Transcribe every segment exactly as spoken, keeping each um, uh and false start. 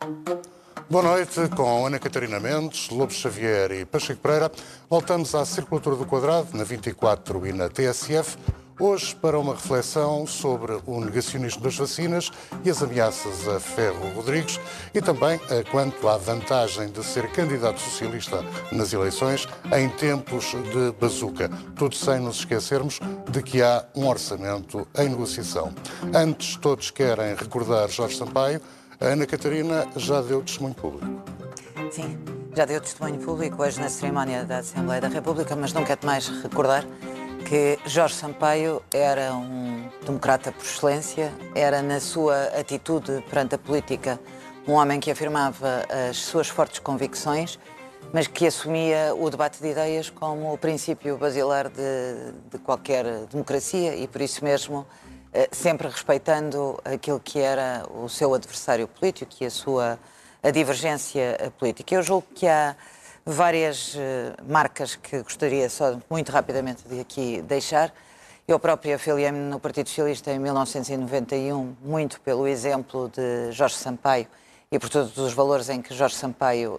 Boa noite, com Ana Catarina Mendes, Lobo Xavier e Pacheco Pereira. Voltamos à Circulatura do Quadrado, na vinte e quatro e na T S F, hoje para uma reflexão sobre o negacionismo das vacinas e as ameaças a Ferro Rodrigues e também quanto à vantagem de ser candidato socialista nas eleições em tempos de bazuca. Tudo sem nos esquecermos de que há um orçamento em negociação. Antes, todos querem recordar Jorge Sampaio. A Ana Catarina já deu testemunho público. Sim, já deu testemunho público hoje na cerimónia da Assembleia da República, mas não quero mais recordar que Jorge Sampaio era um democrata por excelência, era na sua atitude perante a política um homem que afirmava as suas fortes convicções, mas que assumia o debate de ideias como o princípio basilar de, de qualquer democracia e por isso mesmo sempre respeitando aquilo que era o seu adversário político e a sua a divergência política. Eu julgo que há várias marcas que gostaria só muito rapidamente de aqui deixar. Eu própria afiliei-me no Partido Socialista em mil novecentos e noventa e um, muito pelo exemplo de Jorge Sampaio e por todos os valores em que Jorge Sampaio,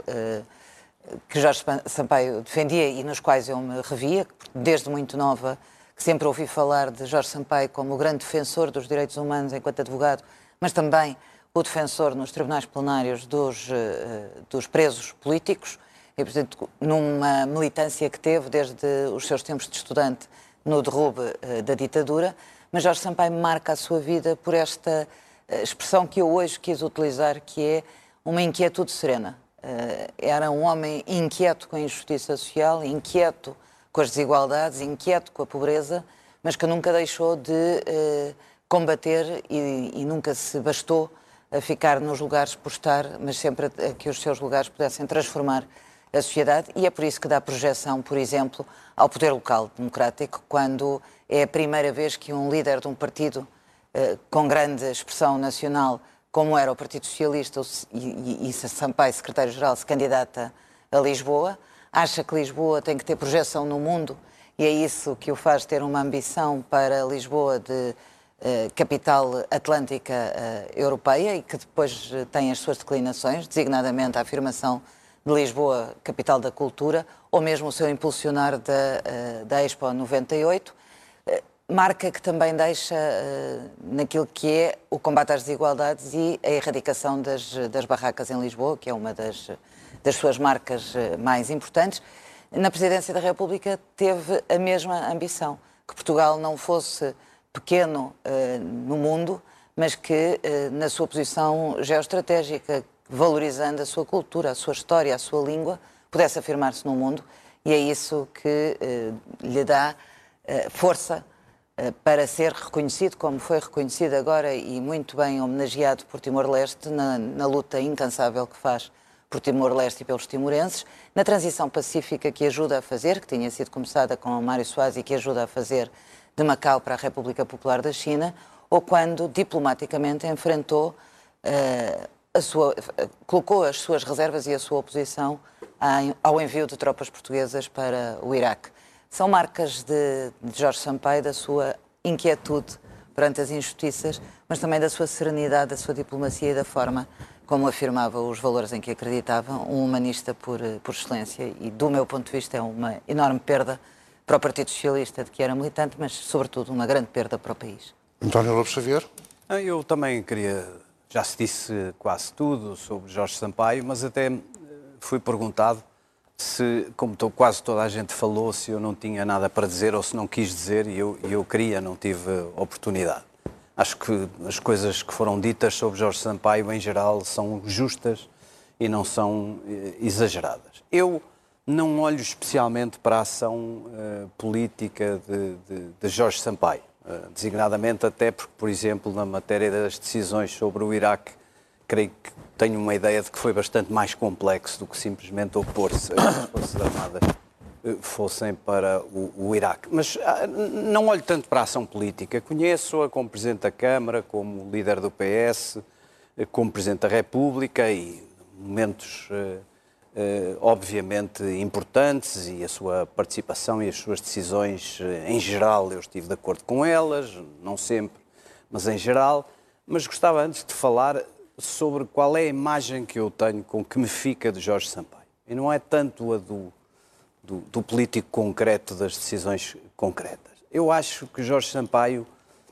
que Jorge Sampaio defendia e nos quais eu me revia, desde muito nova, que sempre ouvi falar de Jorge Sampaio como o grande defensor dos direitos humanos enquanto advogado, mas também o defensor nos tribunais plenários dos, dos presos políticos e, portanto, numa militância que teve desde os seus tempos de estudante no derrube da ditadura. Mas Jorge Sampaio marca a sua vida por esta expressão que eu hoje quis utilizar, que é uma inquietude serena. Era um homem inquieto com a injustiça social, inquieto com as desigualdades, inquieto com a pobreza, mas que nunca deixou de eh, combater e, e nunca se bastou a ficar nos lugares por estar, mas sempre a, a que os seus lugares pudessem transformar a sociedade. E é por isso que dá projeção, por exemplo, ao poder local democrático, quando é a primeira vez que um líder de um partido eh, com grande expressão nacional, como era o Partido Socialista, e, e, e Sampaio, secretário-geral, se candidata a Lisboa, acha que Lisboa tem que ter projeção no mundo e é isso que o faz ter uma ambição para Lisboa de uh, capital atlântica uh, europeia e que depois uh, tem as suas declinações, designadamente a afirmação de Lisboa, capital da cultura, ou mesmo o seu impulsionar da, uh, da Expo noventa e oito, uh, marca que também deixa uh, naquilo que é o combate às desigualdades e a erradicação das, das barracas em Lisboa, que é uma das... das suas marcas mais importantes. Na Presidência da República teve a mesma ambição, que Portugal não fosse pequeno uh, no mundo, mas que uh, na sua posição geoestratégica, valorizando a sua cultura, a sua história, a sua língua, pudesse afirmar-se no mundo, e é isso que uh, lhe dá uh, força uh, para ser reconhecido, como foi reconhecido agora e muito bem homenageado por Timor-Leste na, na luta incansável que faz por Timor-Leste e pelos timorenses, na transição pacífica que ajuda a fazer, que tinha sido começada com Mário Soares e que ajuda a fazer de Macau para a República Popular da China, ou quando diplomaticamente enfrentou, uh, a sua, uh, colocou as suas reservas e a sua oposição ao envio de tropas portuguesas para o Iraque. São marcas de, de Jorge Sampaio, da sua inquietude perante as injustiças, mas também da sua serenidade, da sua diplomacia e da forma como afirmava os valores em que acreditava, um humanista por, por excelência e, do meu ponto de vista, é uma enorme perda para o Partido Socialista, de que era militante, mas, sobretudo, uma grande perda para o país. António Lobo Xavier? Eu também queria... Já se disse quase tudo sobre Jorge Sampaio, mas até fui perguntado se, como quase toda a gente falou, se eu não tinha nada para dizer ou se não quis dizer, e eu, eu queria, não tive oportunidade. Acho que as coisas que foram ditas sobre Jorge Sampaio, em geral, são justas e não são exageradas. Eu não olho especialmente para a ação uh, política de, de, de Jorge Sampaio, uh, designadamente até porque, por exemplo, na matéria das decisões sobre o Iraque, creio que tenho uma ideia de que foi bastante mais complexo do que simplesmente opor-se às Forças Armadas fossem para o, o Iraque. Mas ah, não olho tanto para a ação política. Conheço-a como Presidente da Câmara, como líder do P S, como Presidente da República e momentos eh, eh, obviamente importantes e a sua participação e as suas decisões, eh, em geral, eu estive de acordo com elas, não sempre, mas em geral. Mas gostava antes de falar sobre qual é a imagem que eu tenho com que me fica de Jorge Sampaio. E não é tanto a do, do, do político concreto, das decisões concretas. Eu acho que Jorge Sampaio,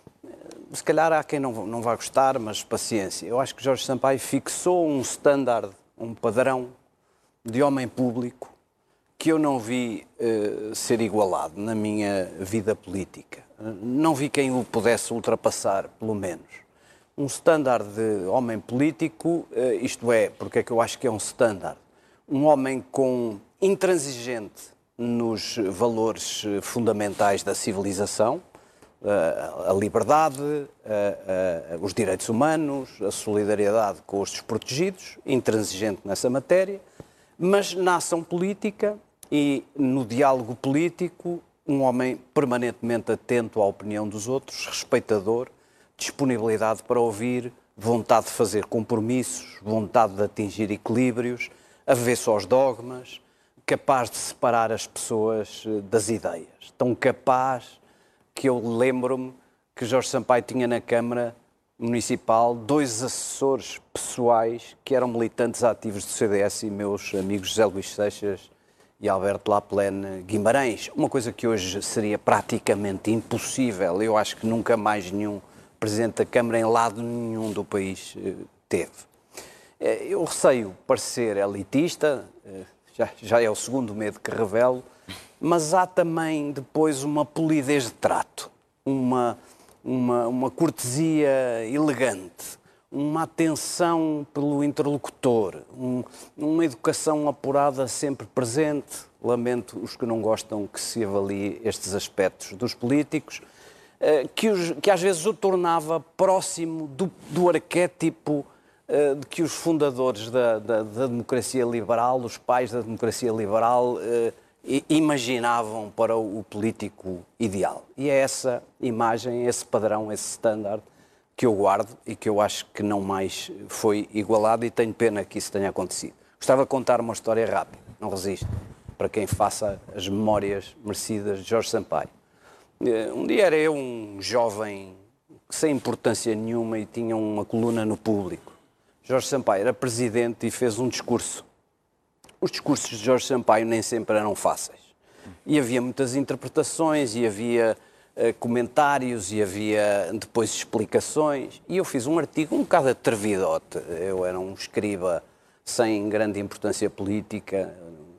se calhar há quem não, não vá gostar, mas paciência. Eu acho que Jorge Sampaio fixou um standard, um padrão de homem público que eu não vi uh, ser igualado na minha vida política. Não vi quem o pudesse ultrapassar, pelo menos. Um standard de homem político, uh, isto é, porque é que eu acho que é um standard? Um homem com intransigente nos valores fundamentais da civilização, uh, a liberdade, uh, uh, os direitos humanos, a solidariedade com os desprotegidos, intransigente nessa matéria, mas na ação política e no diálogo político, um homem permanentemente atento à opinião dos outros, respeitador, disponibilidade para ouvir, vontade de fazer compromissos, vontade de atingir equilíbrios, avesso aos dogmas, capaz de separar as pessoas das ideias. Tão capaz que eu lembro-me que Jorge Sampaio tinha na Câmara Municipal dois assessores pessoais que eram militantes ativos do C D S e meus amigos José Luís Seixas e Alberto Laplane Guimarães. Uma coisa que hoje seria praticamente impossível. Eu acho que nunca mais nenhum Presidente da Câmara em lado nenhum do país teve. Eu receio parecer elitista, já, já é o segundo medo que revelo, mas há também depois uma polidez de trato, uma, uma, uma cortesia elegante, uma atenção pelo interlocutor, um, uma educação apurada sempre presente. Lamento os que não gostam que se avalie estes aspectos dos políticos, que, os, que às vezes o tornava próximo do, do arquétipo de que os fundadores da, da, da democracia liberal, os pais da democracia liberal, imaginavam para o político ideal. E é essa imagem, esse padrão, esse standard que eu guardo e que eu acho que não mais foi igualado, e tenho pena que isso tenha acontecido. Gostava de contar uma história rápida, não resisto, para quem faça as memórias merecidas de Jorge Sampaio. Um dia era eu um jovem sem importância nenhuma e tinha uma coluna no Público. Jorge Sampaio era presidente e fez um discurso. Os discursos de Jorge Sampaio nem sempre eram fáceis. E havia muitas interpretações, e havia uh, comentários, e havia depois explicações. E eu fiz um artigo um bocado atrevidote. Eu era um escriba sem grande importância política,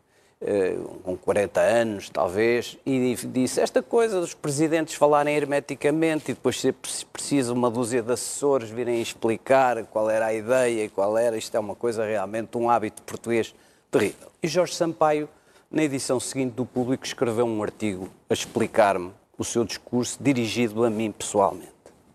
uh, com quarenta anos, talvez, e disse esta coisa dos presidentes falarem hermeticamente e depois ser preciso uma dúzia de assessores virem explicar qual era a ideia e qual era. Isto é uma coisa realmente, um hábito português terrível. E Jorge Sampaio, na edição seguinte do Público, escreveu um artigo a explicar-me o seu discurso, dirigido a mim pessoalmente.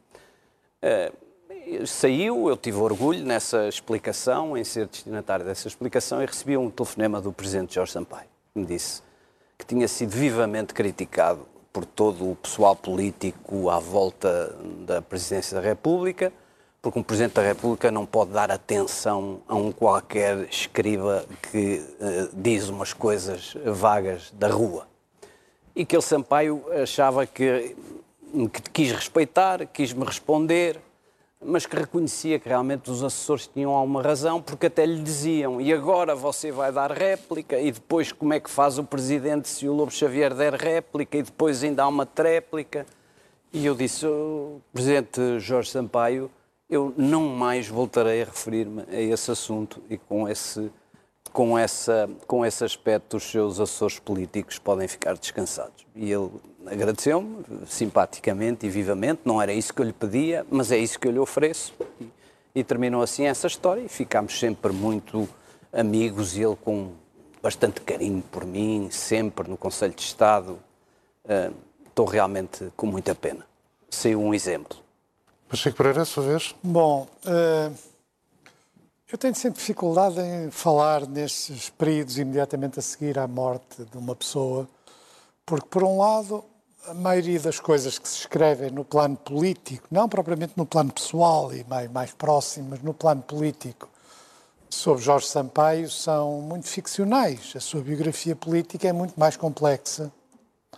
Uh, saiu, eu tive orgulho nessa explicação, em ser destinatário dessa explicação, e recebi um telefonema do Presidente Jorge Sampaio, que me disse que tinha sido vivamente criticado por todo o pessoal político à volta da Presidência da República, porque um Presidente da República não pode dar atenção a um qualquer escriba que uh, diz umas coisas vagas da rua. E que ele, Sampaio, achava que, que quis respeitar, quis-me responder, mas que reconhecia que realmente os assessores tinham alguma razão, porque até lhe diziam, e agora você vai dar réplica, e depois como é que faz o Presidente se o Lobo Xavier der réplica, e depois ainda há uma tréplica. E eu disse, oh, Presidente Jorge Sampaio, eu não mais voltarei a referir-me a esse assunto, e com esse, com, essa, com esse aspecto os seus assessores políticos podem ficar descansados. E ele agradeceu-me simpaticamente e vivamente, não era isso que eu lhe pedia, mas é isso que eu lhe ofereço. E, e terminou assim essa história e ficámos sempre muito amigos, e ele com bastante carinho por mim, sempre no Conselho de Estado. Uh, estou realmente com muita pena. Saiu um exemplo. Pacheco Pereira, a sua vez. Bom, uh, eu tenho sempre dificuldade em falar nesses períodos imediatamente a seguir à morte de uma pessoa, porque, por um lado, a maioria das coisas que se escrevem no plano político, não propriamente no plano pessoal e mais, mais próximo, mas no plano político, sobre Jorge Sampaio, são muito ficcionais. A sua biografia política é muito mais complexa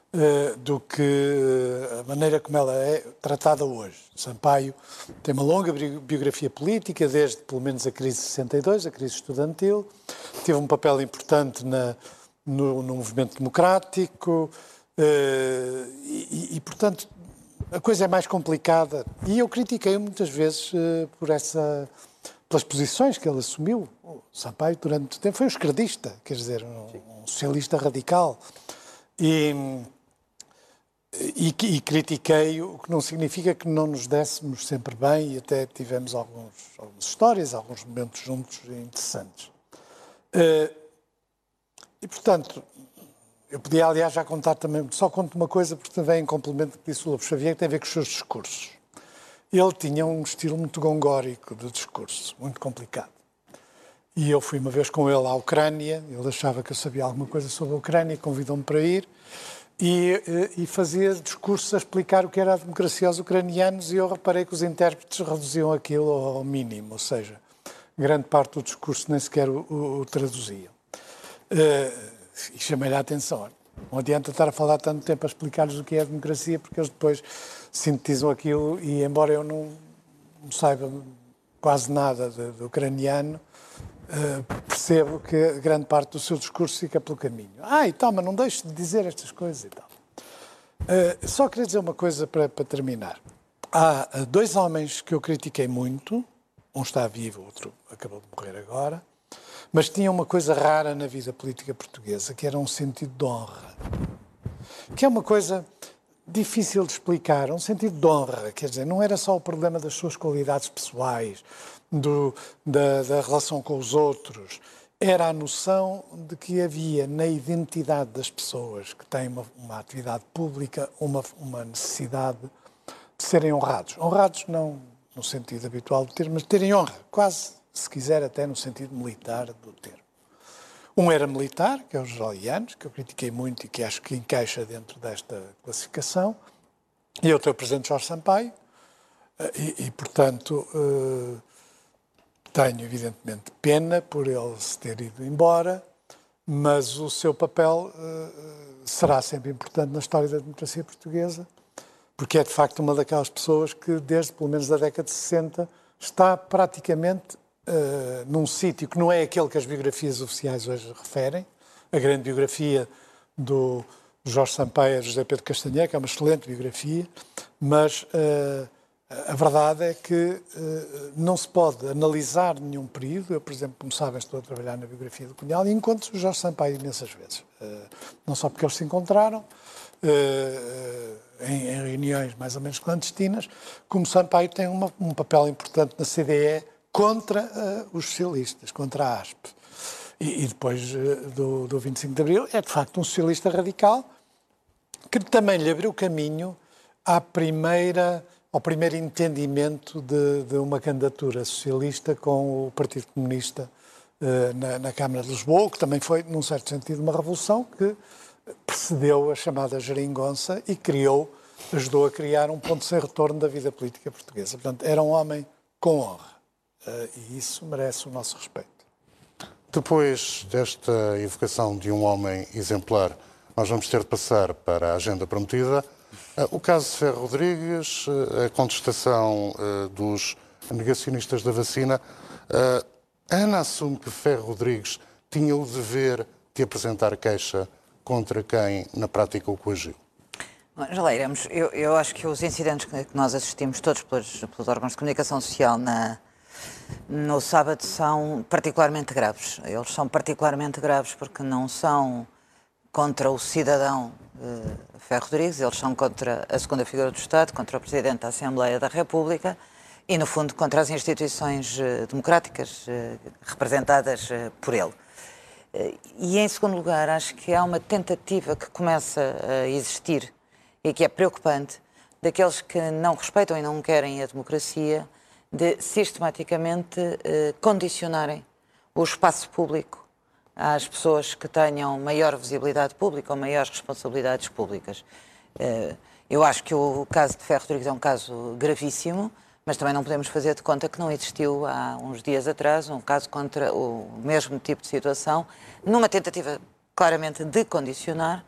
uh, do que a maneira como ela é tratada hoje. Sampaio tem uma longa biografia política, desde pelo menos a crise de sessenta e dois, a crise estudantil, teve um papel importante na, no, no movimento democrático uh, e, e, portanto, a coisa é mais complicada. E eu critiquei muitas vezes uh, por essa... pelas posições que ele assumiu. O Sampaio, durante muito tempo, foi um esquerdista, quer dizer, um, um socialista radical. E, e, e critiquei-o, o que não significa que não nos dessemos sempre bem, e até tivemos alguns, algumas histórias, alguns momentos juntos interessantes. Uh, e, portanto, eu podia, aliás, já contar também, só conto uma coisa, porque também em complemento do que disse o Lobo Xavier, que tem a ver com os seus discursos. Ele tinha um estilo muito gongórico de discurso, muito complicado. E eu fui uma vez com ele à Ucrânia, ele achava que eu sabia alguma coisa sobre a Ucrânia, convidou-me para ir, e, e fazia discursos a explicar o que era a democracia aos ucranianos, e eu reparei que os intérpretes reduziam aquilo ao mínimo, ou seja, grande parte do discurso nem sequer o, o, o traduziam. Uh, e chamei-lhe a atenção. Não adianta estar a falar tanto tempo a explicar-lhes o que é a democracia, porque eles depois sintetizam aquilo e, embora eu não, não saiba quase nada de, de ucraniano, uh, percebo que grande parte do seu discurso fica pelo caminho. Ah, e tal, mas não deixe de dizer estas coisas e tal. Uh, só queria dizer uma coisa para, para terminar. Há uh, dois homens que eu critiquei muito, um está vivo, o outro acabou de morrer agora, mas tinha uma coisa rara na vida política portuguesa, que era um sentido de honra. Que é uma coisa difícil de explicar, um sentido de honra, quer dizer, não era só o problema das suas qualidades pessoais, do, da, da relação com os outros, era a noção de que havia na identidade das pessoas que têm uma, uma atividade pública uma, uma necessidade de serem honrados. Honrados não no sentido habitual do termo, mas de terem honra, quase, se quiser, até no sentido militar do termo. Um era militar, que é o José, que eu critiquei muito e que acho que encaixa dentro desta classificação, e outro é o Presidente Jorge Sampaio, e, e portanto, uh, tenho evidentemente pena por ele se ter ido embora, mas o seu papel uh, será sempre importante na história da democracia portuguesa, porque é de facto uma daquelas pessoas que, desde pelo menos a década de sessenta, está praticamente Uh, num sítio que não é aquele que as biografias oficiais hoje referem. A grande biografia do Jorge Sampaio é José Pedro Castanheira, que é uma excelente biografia, mas uh, a verdade é que uh, não se pode analisar nenhum período. Eu, por exemplo, como sabem, estou a trabalhar na biografia do Cunhal e encontro o Jorge Sampaio imensas vezes. Uh, não só porque eles se encontraram, uh, em, em reuniões mais ou menos clandestinas, como Sampaio tem uma, um papel importante na C D E, contra uh, os socialistas, contra a A S P. E, e depois uh, do, do vinte e cinco de Abril, é de facto um socialista radical que também lhe abriu caminho à primeira, ao primeiro entendimento de, de uma candidatura socialista com o Partido Comunista uh, na, na Câmara de Lisboa, que também foi, num certo sentido, uma revolução que precedeu a chamada geringonça e criou, ajudou a criar um ponto sem retorno da vida política portuguesa. Portanto, era um homem com honra. Uh, e isso merece o nosso respeito. Depois desta evocação de um homem exemplar, nós vamos ter de passar para a agenda prometida. Uh, o caso de Ferro Rodrigues, uh, a contestação uh, dos negacionistas da vacina. Uh, a Ana assume que Ferro Rodrigues tinha o dever de apresentar queixa contra quem, na prática, o coagiu. Já lá iremos. Eu, eu acho que os incidentes que nós assistimos todos pelos, pelos órgãos de comunicação social na no sábado são particularmente graves. Eles são particularmente graves porque não são contra o cidadão eh, Ferro Rodrigues, eles são contra a segunda figura do Estado, contra o Presidente da Assembleia da República e, no fundo, contra as instituições eh, democráticas eh, representadas eh, por ele. Eh, e, em segundo lugar, acho que há uma tentativa que começa a existir e que é preocupante daqueles que não respeitam e não querem a democracia de sistematicamente eh, condicionarem o espaço público às pessoas que tenham maior visibilidade pública ou maiores responsabilidades públicas. Eh, eu acho que o caso de Ferro Rodrigues é um caso gravíssimo, mas também não podemos fazer de conta que não existiu há uns dias atrás um caso contra o mesmo tipo de situação, numa tentativa claramente de condicionar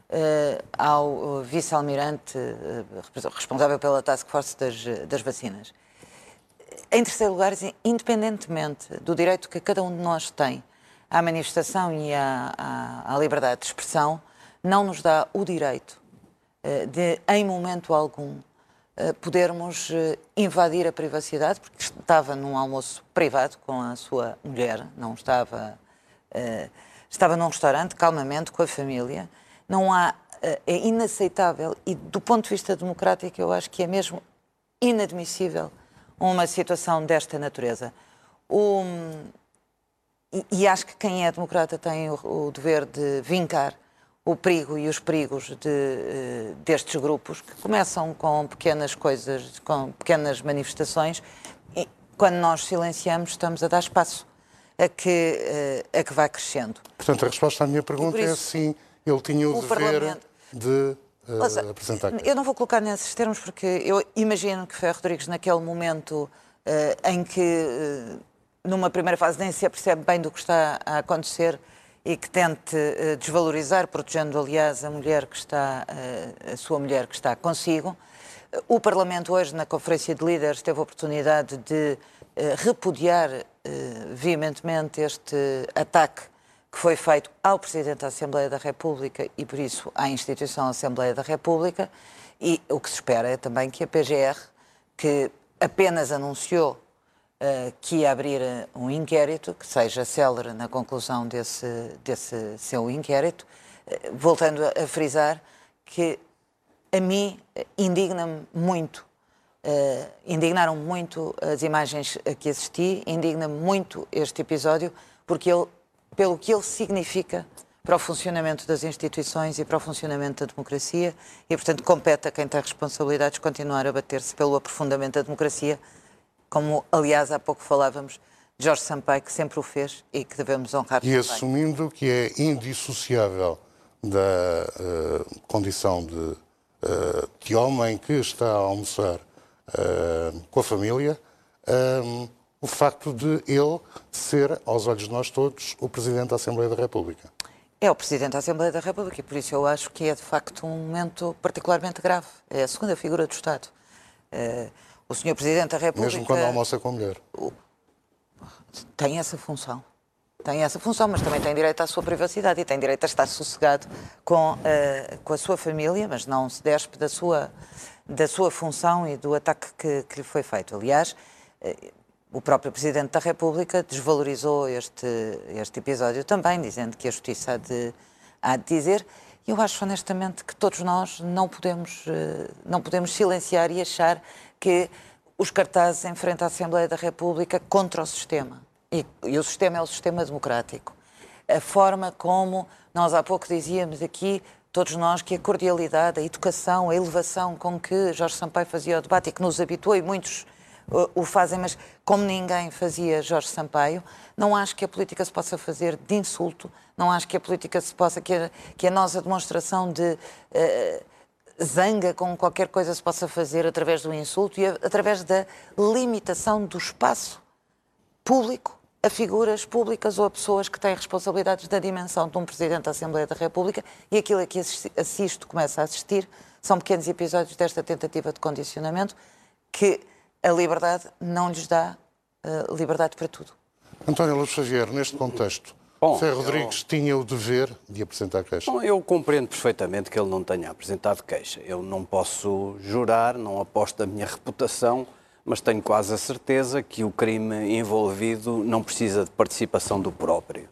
uh, ao vice-almirante uh, responsável pela Task Force das, das vacinas. Em terceiro lugar, independentemente do direito que cada um de nós tem à manifestação e à, à, à liberdade de expressão, não nos dá o direito uh, de, em momento algum, uh, podermos uh, invadir a privacidade, porque estava num almoço privado com a sua mulher, não estava... Uh, estava num restaurante, calmamente, com a família. Não há... Uh, é inaceitável e, do ponto de vista democrático, eu acho que é mesmo inadmissível uma situação desta natureza. O, e, e acho que quem é democrata tem o, o dever de vincar o perigo e os perigos de, uh, destes grupos, que começam com pequenas coisas, com pequenas manifestações, e quando nós silenciamos estamos a dar espaço a que, uh, a que vai crescendo. Portanto, a resposta à minha pergunta isso, é sim, ele tinha o, o dever Parlamento... de uh, Ouça, apresentar. Eu não vou colocar nesses termos porque eu imagino que Ferro Rodrigues, naquele momento uh, em que, uh, numa primeira fase, nem se apercebe bem do que está a acontecer e que tente uh, desvalorizar, protegendo, aliás, a mulher que está, uh, a sua mulher que está consigo. Uh, o Parlamento hoje, na Conferência de Líderes, teve a oportunidade de uh, repudiar uh, veementemente este ataque que foi feito ao Presidente da Assembleia da República e, por isso, à instituição Assembleia da República, e o que se espera é também que a P G R, que apenas anunciou uh, que ia abrir um inquérito, que seja célere na conclusão desse, desse seu inquérito, uh, voltando a, a frisar que a mim indigna-me muito, uh, indignaram-me muito as imagens a que assisti, indigna-me muito este episódio, porque ele pelo que ele significa para o funcionamento das instituições e para o funcionamento da democracia e, portanto, compete a quem tem responsabilidades continuar a bater-se pelo aprofundamento da democracia, como, aliás, há pouco falávamos de Jorge Sampaio, que sempre o fez e que devemos honrar. E assumindo que é indissociável da uh, condição de, uh, de homem que está a almoçar uh, com a família, um, o facto de ele ser, aos olhos de nós todos, o Presidente da Assembleia da República. É o Presidente da Assembleia da República e por isso eu acho que é, de facto, um momento particularmente grave. É a segunda figura do Estado. Uh, o senhor Presidente da República... Mesmo quando almoça com a mulher. Tem essa função. Tem essa função, mas também tem direito à sua privacidade e tem direito a estar sossegado com, uh, com a sua família, mas não se despe da sua, da sua função e do ataque que, que lhe foi feito. Aliás... Uh, O próprio Presidente da República desvalorizou este, este episódio também, dizendo que a Justiça há de, há de dizer. E eu acho honestamente que todos nós não podemos, não podemos silenciar e achar que os cartazes em frente à Assembleia da República contra o sistema. E, e o sistema é o sistema democrático. A forma como nós há pouco dizíamos aqui, todos nós, que a cordialidade, a educação, a elevação com que Jorge Sampaio fazia o debate e que nos habituou e muitos o fazem, mas como ninguém fazia Jorge Sampaio, não acho que a política se possa fazer de insulto, não acho que a política se possa, que a, que a nossa demonstração de uh, zanga com qualquer coisa se possa fazer através do insulto e a, através da limitação do espaço público a figuras públicas ou a pessoas que têm responsabilidades da dimensão de um Presidente da Assembleia da República e aquilo a que assisto, começa a assistir, são pequenos episódios desta tentativa de condicionamento que a liberdade não lhes dá uh, liberdade para tudo. António Lobo Xavier, neste contexto, Bom, Ferro Rodrigues eu... tinha o dever de apresentar queixa? Bom, eu compreendo perfeitamente que ele não tenha apresentado queixa. Eu não posso jurar, não aposto a minha reputação, mas tenho quase a certeza que o crime envolvido não precisa de participação do próprio.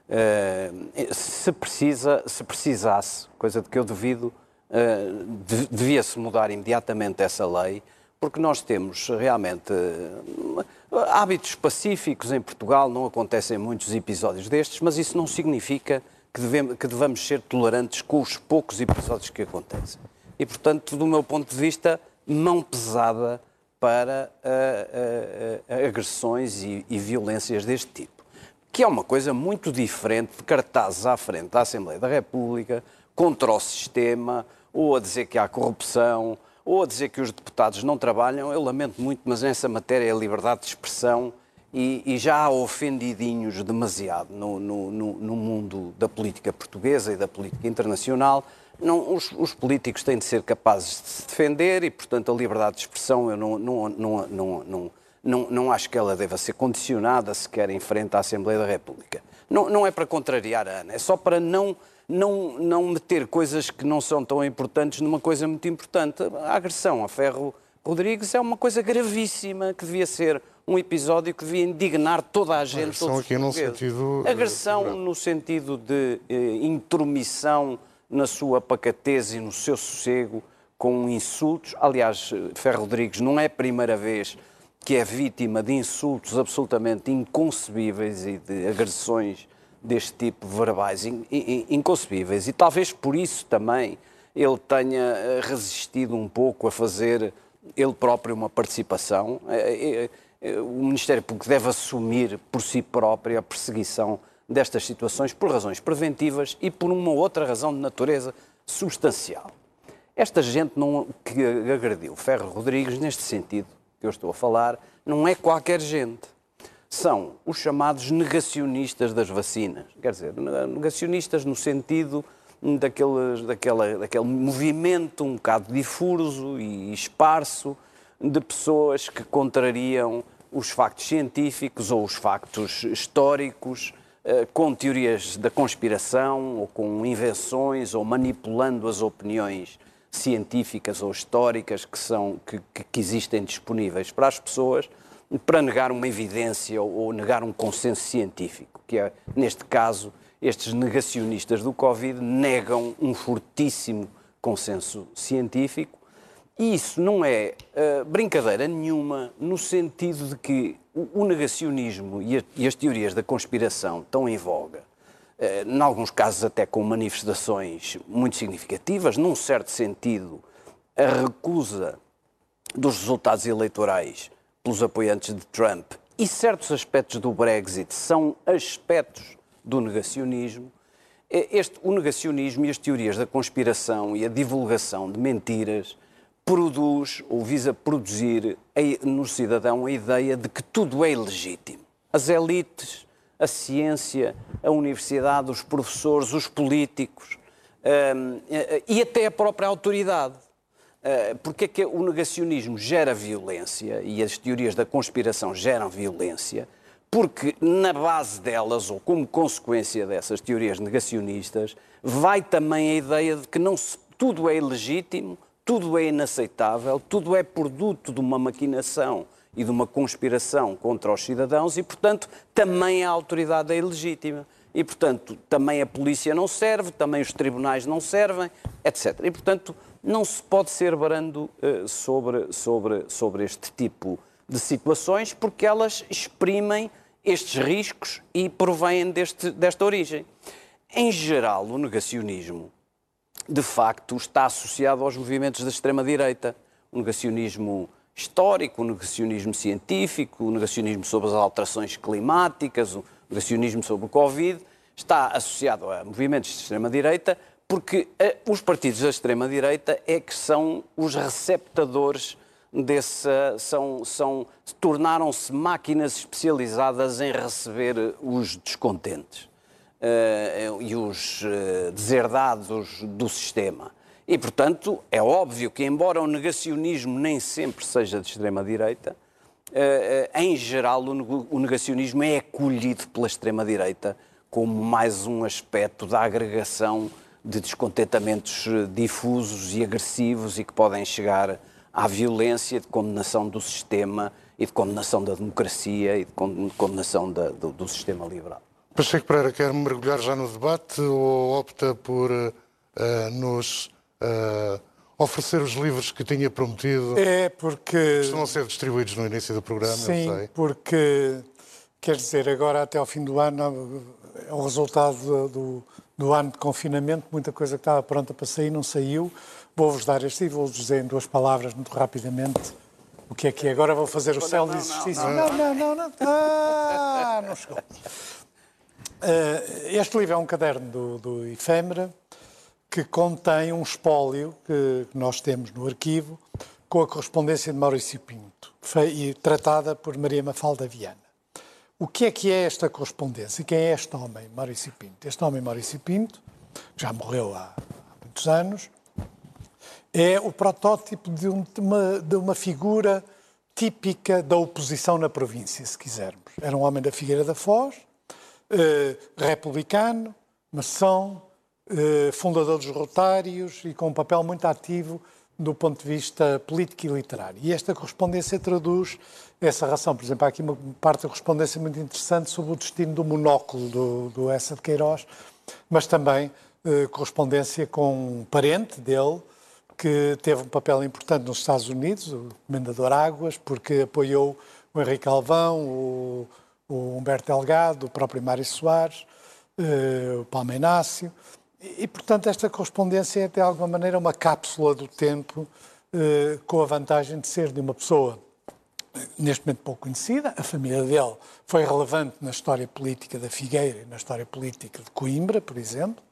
Uh, se, precisa, se precisasse, coisa de que eu duvido, uh, de, devia-se mudar imediatamente essa lei, porque nós temos realmente hábitos pacíficos em Portugal, não acontecem muitos episódios destes, mas isso não significa que, devemos, que devamos ser tolerantes com os poucos episódios que acontecem. E, portanto, do meu ponto de vista, mão pesada para uh, uh, uh, agressões e, e violências deste tipo. Que é uma coisa muito diferente de cartazes à frente da Assembleia da República, contra o sistema, ou a dizer que há corrupção, ou a dizer que os deputados não trabalham. Eu lamento muito, mas nessa matéria a liberdade de expressão e, e já há ofendidinhos demasiado no, no, no, no mundo da política portuguesa e da política internacional. Não, os, os políticos têm de ser capazes de se defender e, portanto, a liberdade de expressão eu não, não, não, não, não, não, não acho que ela deva ser condicionada sequer em frente à Assembleia da República. Não, não é para contrariar a Ana, é só para não, não, não meter coisas que não são tão importantes numa coisa muito importante. A agressão a Ferro Rodrigues é uma coisa gravíssima que devia ser um episódio que devia indignar toda a gente. Agressão aqui num sentido... Agressão no sentido de eh, intromissão na sua pacatez e no seu sossego, com insultos. Aliás, Ferro Rodrigues não é a primeira vez que é vítima de insultos absolutamente inconcebíveis e de agressões deste tipo, verbais in, in, inconcebíveis. E talvez por isso também ele tenha resistido um pouco a fazer ele próprio uma participação. O Ministério Público deve assumir por si próprio a perseguição destas situações por razões preventivas e por uma outra razão de natureza substancial. Esta gente não, que agrediu Ferro Rodrigues, neste sentido que eu estou a falar, não é qualquer gente. São os chamados negacionistas das vacinas. Quer dizer, negacionistas no sentido daquele, daquela, daquele movimento um bocado difuso e esparso de pessoas que contrariam os factos científicos ou os factos históricos, com teorias da conspiração ou com invenções ou manipulando as opiniões científicas ou históricas que, são, que, que existem disponíveis para as pessoas para negar uma evidência ou, ou negar um consenso científico, que é, neste caso, estes negacionistas do Covid negam um fortíssimo consenso científico. E isso não é uh, brincadeira nenhuma no sentido de que o, o negacionismo e, a, e as teorias da conspiração estão em voga, uh, em alguns casos até com manifestações muito significativas, num certo sentido, a recusa dos resultados eleitorais pelos apoiantes de Trump e certos aspectos do Brexit são aspectos do negacionismo. Este, o negacionismo e as teorias da conspiração e a divulgação de mentiras produz ou visa produzir no cidadão a ideia de que tudo é ilegítimo. As elites, a ciência, a universidade, os professores, os políticos um, e até a própria autoridade. Uh, porque é que o negacionismo gera violência e as teorias da conspiração geram violência? Porque na base delas, ou como consequência dessas teorias negacionistas, vai também a ideia de que não se, tudo é ilegítimo, tudo é inaceitável, tudo é produto de uma maquinação e de uma conspiração contra os cidadãos e, portanto, também a autoridade é ilegítima. E, portanto, também a polícia não serve, também os tribunais não servem, etcétera. E, portanto, não se pode ser brando uh, sobre, sobre, sobre este tipo de situações porque elas exprimem estes riscos e provêm deste, desta origem. Em geral, o negacionismo, de facto, está associado aos movimentos da extrema-direita. O negacionismo histórico, o negacionismo científico, o negacionismo sobre as alterações climáticas, o negacionismo sobre o Covid, está associado a movimentos de extrema-direita porque uh, os partidos da extrema-direita é que são os receptadores dessa, são, são, tornaram-se máquinas especializadas em receber os descontentes uh, e os uh, deserdados do sistema. E, portanto, é óbvio que, embora o negacionismo nem sempre seja de extrema-direita, uh, uh, em geral o, o negacionismo é acolhido pela extrema-direita como mais um aspecto da agregação de descontentamentos difusos e agressivos e que podem chegar à violência de condenação do sistema e de condenação da democracia e de condenação da, do, do sistema liberal. Pacheco Pereira, quer mergulhar já no debate ou opta por uh, nos uh, oferecer os livros que tinha prometido? É porque... Costumam ser distribuídos no início do programa, Sim, eu sei. porque, quer dizer, agora até ao fim do ano é o resultado do, do, do ano de confinamento, muita coisa que estava pronta para sair não saiu. Vou-vos dar este e vou-vos dizer em duas palavras, muito rapidamente, o que é que é. Agora vou fazer o céu de exercício. Não, não, não, não. Ah, não chegou. Uh, este livro é um caderno do, do Efêmera que contém um espólio que nós temos no arquivo com a correspondência de Maurício Pinto e tratada por Maria Mafalda Viana. O que é que é esta correspondência? Quem é este homem, Maurício Pinto? Este homem, Maurício Pinto, que já morreu há, há muitos anos, é o protótipo de, um, de, uma, de uma figura típica da oposição na província, se quisermos. Era um homem da Figueira da Foz, eh, republicano, maçom, eh, fundador dos Rotários e com um papel muito ativo do ponto de vista político e literário. E esta correspondência traduz essa relação. Por exemplo, há aqui uma parte da correspondência muito interessante sobre o destino do monóculo do, do Essa de Queiroz, mas também eh, correspondência com um parente dele, que teve um papel importante nos Estados Unidos, o Comendador Águas, porque apoiou o Henrique Alvão, o, o Humberto Delgado, o próprio Mário Soares, eh, o Paulo Inácio. E, e, portanto, esta correspondência é, de alguma maneira, uma cápsula do tempo, eh, com a vantagem de ser de uma pessoa, neste momento pouco conhecida. A família dele foi relevante na história política da Figueira e na história política de Coimbra, por exemplo.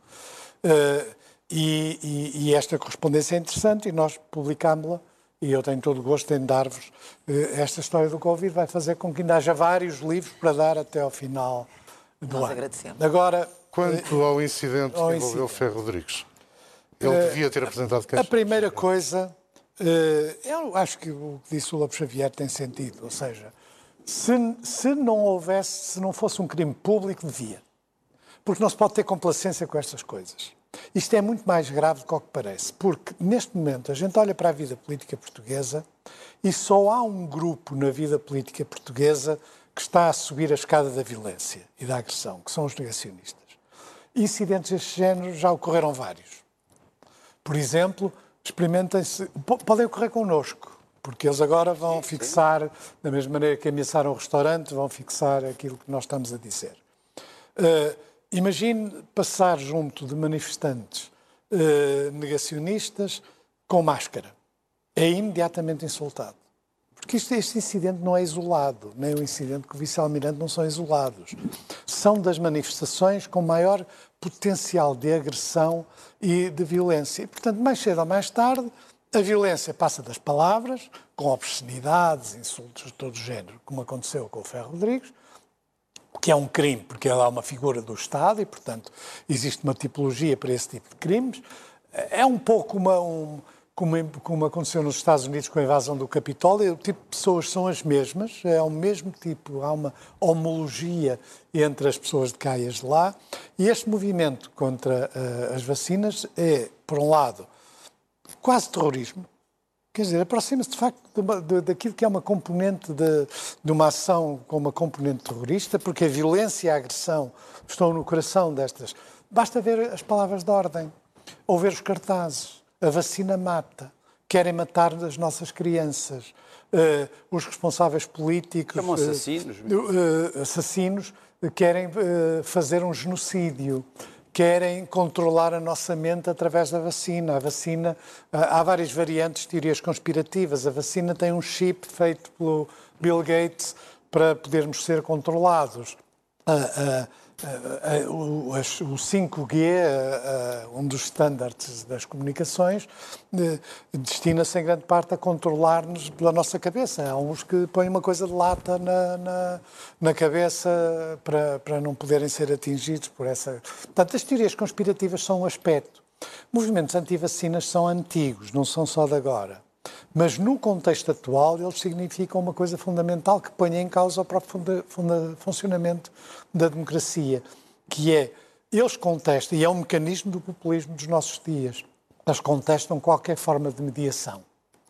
Eh, E, e, e esta correspondência é interessante e nós publicámos-la e eu tenho todo o gosto em dar-vos eh, esta história do Covid. Vai fazer com que ainda haja vários livros para dar até ao final do Nós ano. agradecemos. Agora, Quanto ao incidente ao que envolveu incidente. Ferro Rodrigues, ele devia ter apresentado a queixas? primeira coisa, eh, eu acho que o que disse o Lobo Xavier tem sentido, ou seja, se, se não houvesse, se não fosse um crime público, devia. Porque não se pode ter complacência com estas coisas. Isto é muito mais grave do que o que parece, porque neste momento a gente olha para a vida política portuguesa e só há um grupo na vida política portuguesa que está a subir a escada da violência e da agressão, que são os negacionistas. Incidentes deste género já ocorreram vários. Por exemplo, experimentem-se, podem ocorrer connosco, porque eles agora vão fixar, da mesma maneira que ameaçaram o restaurante, vão fixar aquilo que nós estamos a dizer. Uh, Imagine passar junto de manifestantes eh, negacionistas com máscara. É imediatamente insultado. Porque isto, este incidente não é isolado, nem o incidente com o vice-almirante não são isolados. São das manifestações com maior potencial de agressão e de violência. E, portanto, mais cedo ou mais tarde, a violência passa das palavras, com obscenidades, insultos de todo o género, como aconteceu com o Ferro Rodrigues, que é um crime, porque ela é uma figura do Estado e, portanto, existe uma tipologia para esse tipo de crimes. É um pouco uma, um, como, como aconteceu nos Estados Unidos com a invasão do Capitólio, o tipo de pessoas são as mesmas, é o mesmo tipo, há uma homologia entre as pessoas de cá e as de lá, e este movimento contra uh, as vacinas é, por um lado, quase terrorismo. Quer dizer, aproxima-se de facto de uma, de, daquilo que é uma componente de, de uma ação com uma componente terrorista, porque a violência e a agressão estão no coração destas. Basta ver as palavras de ordem, ou ver os cartazes. A vacina mata. Querem matar as nossas crianças. Uh, os responsáveis políticos... Chamam assassinos. Uh, uh, assassinos querem uh, fazer um genocídio. Querem controlar a nossa mente através da vacina. A vacina, há várias variantes de teorias conspirativas. A vacina tem um chip feito pelo Bill Gates para podermos ser controlados. A, a, a, a, o, o cinco G, a, a, um dos estándares das comunicações, destina-se em grande parte a controlar-nos pela nossa cabeça. Há uns que põem uma coisa de lata na, na, na cabeça para, para não poderem ser atingidos por essa... Portanto, as teorias conspirativas são um aspecto. Movimentos anti-vacinas são antigos, não são só de agora. Mas no contexto atual eles significam uma coisa fundamental que põe em causa o próprio funda, funda, funcionamento da democracia, que é, eles contestam, e é um mecanismo do populismo dos nossos dias, eles contestam qualquer forma de mediação.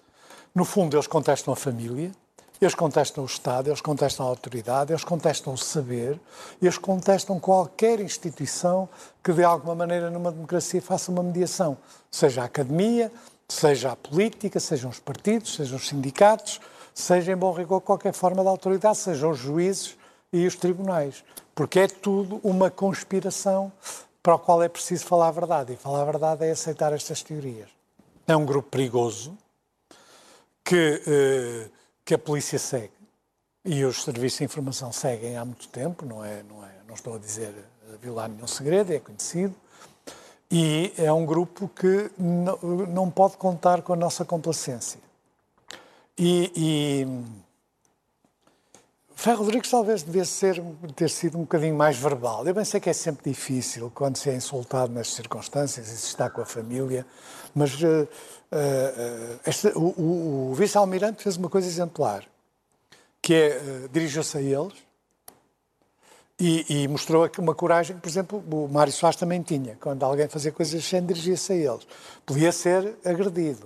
No fundo, eles contestam a família, eles contestam o Estado, eles contestam a autoridade, eles contestam o saber, eles contestam qualquer instituição que, de alguma maneira, numa democracia faça uma mediação, seja a academia, seja a política, sejam os partidos, sejam os sindicatos, seja em bom rigor qualquer forma de autoridade, sejam os juízes e os tribunais. Porque é tudo uma conspiração para o qual é preciso falar a verdade. E falar a verdade é aceitar estas teorias. É um grupo perigoso que, eh, que a polícia segue e os serviços de informação seguem há muito tempo, não, é, não, é, não estou a dizer a violar nenhum segredo, é conhecido. E é um grupo que não, não pode contar com a nossa complacência. E, e Ferro Rodrigues talvez devesse ser, ter sido um bocadinho mais verbal. Eu bem sei que é sempre difícil quando se é insultado nas circunstâncias e se está com a família, mas uh, uh, este, o, o, o vice-almirante fez uma coisa exemplar, que é, uh, dirigiu-se a eles e, e mostrou uma coragem que, por exemplo, o Mário Soares também tinha. Quando alguém fazia coisas sem, dirigia-se a eles. Podia ser agredido.